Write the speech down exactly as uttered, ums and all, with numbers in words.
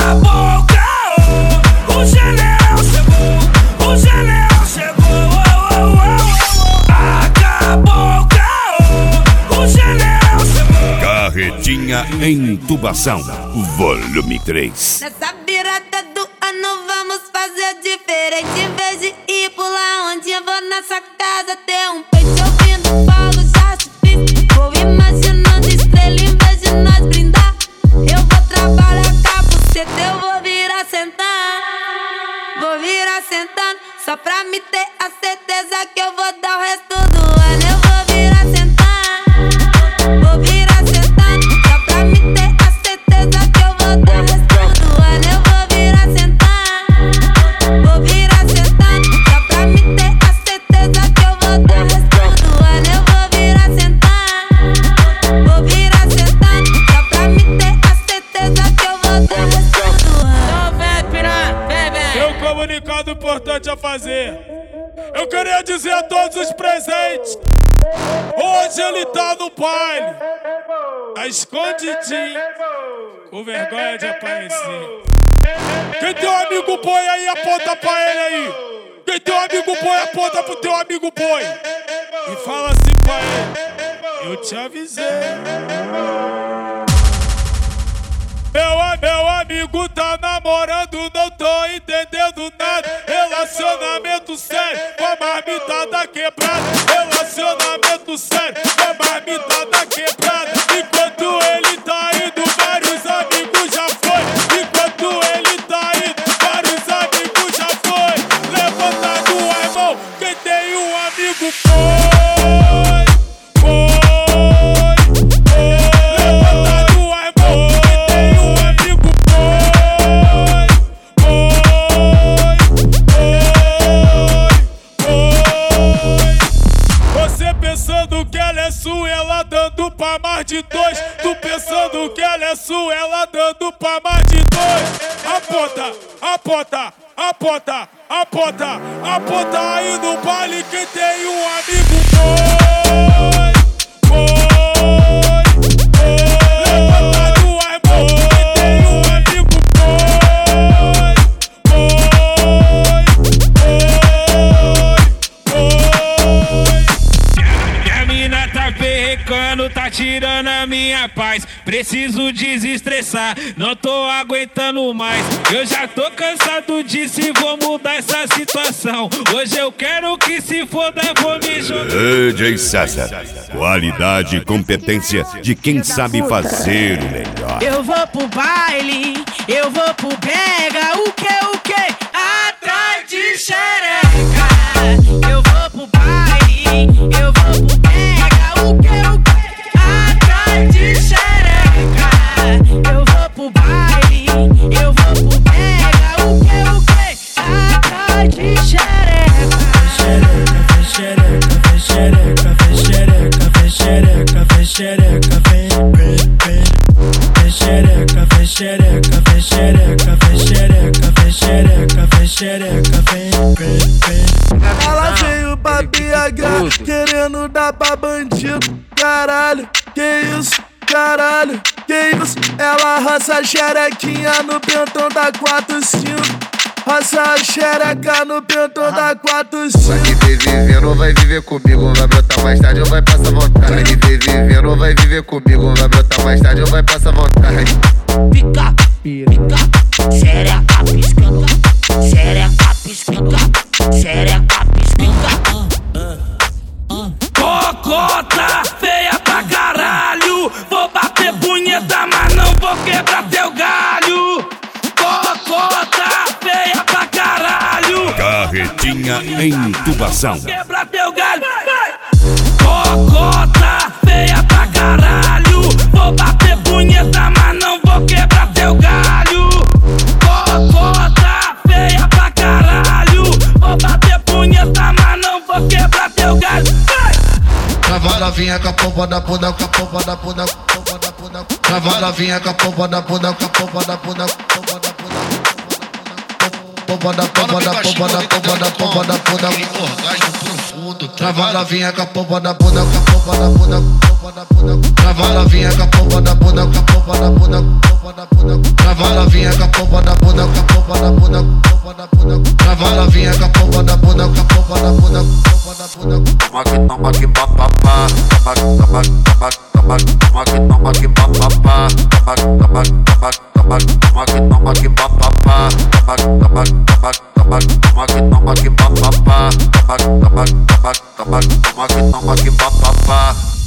Acabou o caô, o general chegou, o general chegou. Oh, oh, oh, oh. Acabou o caô, o general chegou. Carretinha em Tubação, volume três. Nessa virada do ano vamos fazer diferente. Em vez de ir pular onde eu vou nessa casa ter um peito ouvindo fogo, já se fiz. Vou imaginando estrela em vez de nós brindar. Eu vou trabalhar com a buceta, eu vou virar sentar. Vou virar sentando, só pra me ter a certeza que eu vou dar o resto do ano. Eu vou virar sentando, vou virar sentando, só pra me ter a certeza que eu vou dar o resto do ano. Eu vou virar sentando, vou virar sentando, só pra me ter a certeza que eu vou dar o resto do ano. Eu vou virar sentando, vou virar sentando, só pra me ter a certeza que eu vou dar o resto do ano. Então vem, piranha, vem, vem. Tem um comunicado importante a fazer. Eu queria dizer a todos os presentes: hoje ele tá no baile, tá escondidinho, com vergonha de aparecer. Quem tem um amigo boi aí, aponta pra ele aí. Quem tem um amigo boi, aponta pro teu amigo boi e fala assim pra ele: eu te avisei. Meu, meu amigo tá namorando, não tô entendendo nada. Relacionamento sério, com a marmitada quebrada. Relacionamento sério, com a marmitada quebrada. Enquanto ele tá indo, vários amigos já foi. Enquanto ele tá indo, vários amigos já foi. Levanta duas mãos, quem tem um amigo foi. Pensando que ela é sua, ela dando pra mais de dois. Tu pensando que ela é sua, ela dando pra mais de dois. Aponta, aponta, aponta, aponta, aponta aí no baile quem tem um amigo foi, foi, foi. Levanta duas mãos quem tem um amigo foi, foi, foi, foi. Tá perrecando, tá tirando a minha paz. Preciso desestressar, não tô aguentando mais. Eu já tô cansado disso e vou mudar essa situação. Hoje eu quero que se foda, vou me jogar. D J César, qualidade e competência de quem sabe fazer o melhor. Eu vou pro baile, eu vou pro pega. O que, o que? Atrás de xereca. Eu vou pro baile, eu vou pro pega. O que, o que? Atrás de xereca. Eu vou pro baile, eu vou pro pega. O que, o que? Atrás de xereca. Xereca, xereca, xereca, xereca, xereca, vem, vem, vem. Xereca, xereca, xereca, xereca, xereca, xereca, vem, vem, vem. Ela veio pra B H querendo dar pra bandido. Caralho, que isso, caralho, que isso. Ela roça a xerequinha no pentão da quatro cinco. Roça a xereca no pentão da quatro cinco. Vai viver vivendo ou vai viver comigo? Vai brotar mais tarde ou vai passar vontade? Vai viver vivendo ou vai viver comigo? Vai brotar mais tarde ou vai passar vontade? Pica, pica, xereca piscando, xereca piscando, xereca piscando. Cocota feia pra caralho, vou bater punheta, mas não vou quebrar teu galho. Cocota feia pra caralho, Carretinha em Tubação. quebrar teu galho. Cocota feia pra caralho, vou bater punheta, mas não vou quebrar teu galho. Cocota feia pra caralho, vou bater punheta, mas não vou quebrar teu galho. Trava novinha com a pompa da bunda, com a pompa da bunda, com a pompa da bunda. Trava novinha com a pompa da bunda, com a pompa da bunda, com a pompa da bunda. Pompa da pompa da pompa da pompa da pompa da bunda. Orgasmo profundo. Trava novinha com a pompa da bunda, com a pompa da bunda, com a pompa da bunda. Trava novinha com a pompa da bunda, com a pompa da bunda, com a pompa da bunda. Trava novinha com a pompa toma que papapá. Toma, toma, toma, toma, toma que toma que papapá. Toma, toma, toma, toma, toma que toma que papapá. Toma, toma, toma, toma, toma que toma que papapá. Toma, toma, toma, toma, toma que toma que papapá.